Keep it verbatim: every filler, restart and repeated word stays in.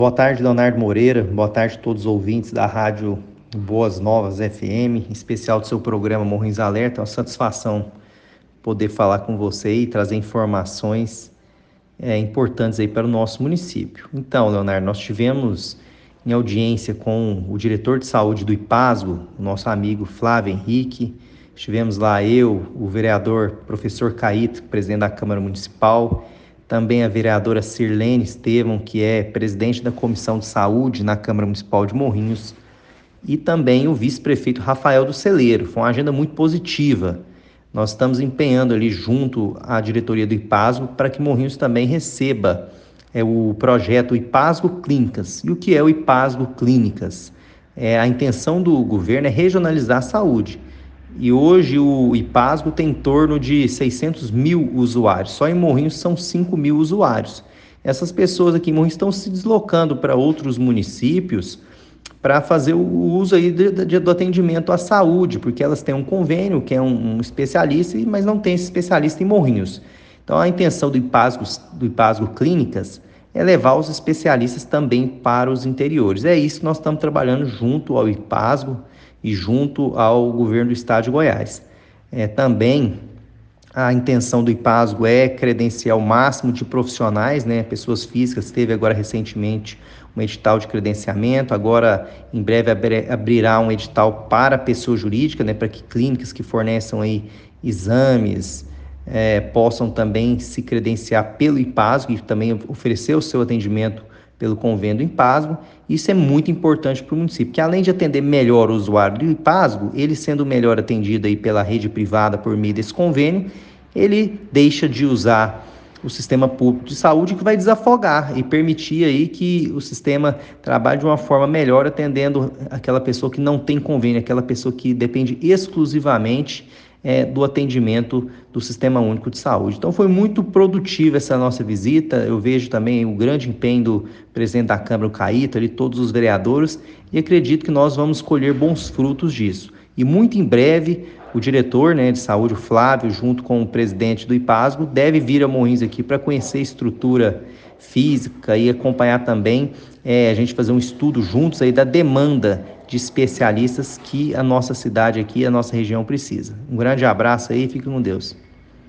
Boa tarde, Leonardo Moreira. Boa tarde a todos os ouvintes da Rádio Boas Novas F M, em especial do seu programa Morrinhos Alerta. É uma satisfação poder falar com você e trazer informações é, importantes aí para o nosso município. Então, Leonardo, nós tivemos em audiência com o diretor de saúde do IPASGO, o nosso amigo Flávio Henrique. Estivemos lá eu, o vereador professor Caíto, presidente da Câmara Municipal, também a vereadora Sirlene Estevam, que é presidente da Comissão de Saúde na Câmara Municipal de Morrinhos, e também o vice-prefeito Rafael do Celeiro. Foi uma agenda muito positiva. Nós estamos empenhando ali junto à diretoria do IPASGO para que Morrinhos também receba é, o projeto IPASGO Clínicas. E o que é o IPASGO Clínicas? É, a intenção do governo é regionalizar a saúde. E hoje o IPASGO tem em torno de seiscentos mil usuários. Só em Morrinhos são cinco mil usuários. Essas pessoas aqui em Morrinhos estão se deslocando para outros municípios para fazer o uso aí de, de, do atendimento à saúde, porque elas têm um convênio, que é um, um especialista, mas não tem esse especialista em Morrinhos. Então a intenção do IPASGO, do IPASGO Clínicas é levar os especialistas também para os interiores. É isso que nós estamos trabalhando junto ao IPASGO e junto ao governo do estado de Goiás. É, também a intenção do IPASGO é credenciar o máximo de profissionais, né, pessoas físicas. Teve agora recentemente um edital de credenciamento, agora em breve abrirá um edital para pessoa jurídica, né, para que clínicas que forneçam aí exames é, possam também se credenciar pelo IPASGO e também oferecer o seu atendimento pelo convênio do IPASGO. Isso é muito importante para o município, que além de atender melhor o usuário do IPASGO, ele sendo melhor atendido aí pela rede privada por meio desse convênio, ele deixa de usar o sistema público de saúde, que vai desafogar e permitir aí que o sistema trabalhe de uma forma melhor, atendendo aquela pessoa que não tem convênio, aquela pessoa que depende exclusivamente é, do atendimento do Sistema Único de Saúde. Então foi muito produtiva essa nossa visita. Eu vejo também o grande empenho do presidente da Câmara, o Caíto, ali, todos os vereadores, e acredito que nós vamos colher bons frutos disso. E muito em breve, o diretor, né, de saúde, o Flávio, junto com o presidente do IPASGO, deve vir a Morrinhos aqui para conhecer a estrutura física e acompanhar também, é, a gente fazer um estudo juntos aí da demanda de especialistas que a nossa cidade aqui, a nossa região precisa. Um grande abraço aí, fique com Deus.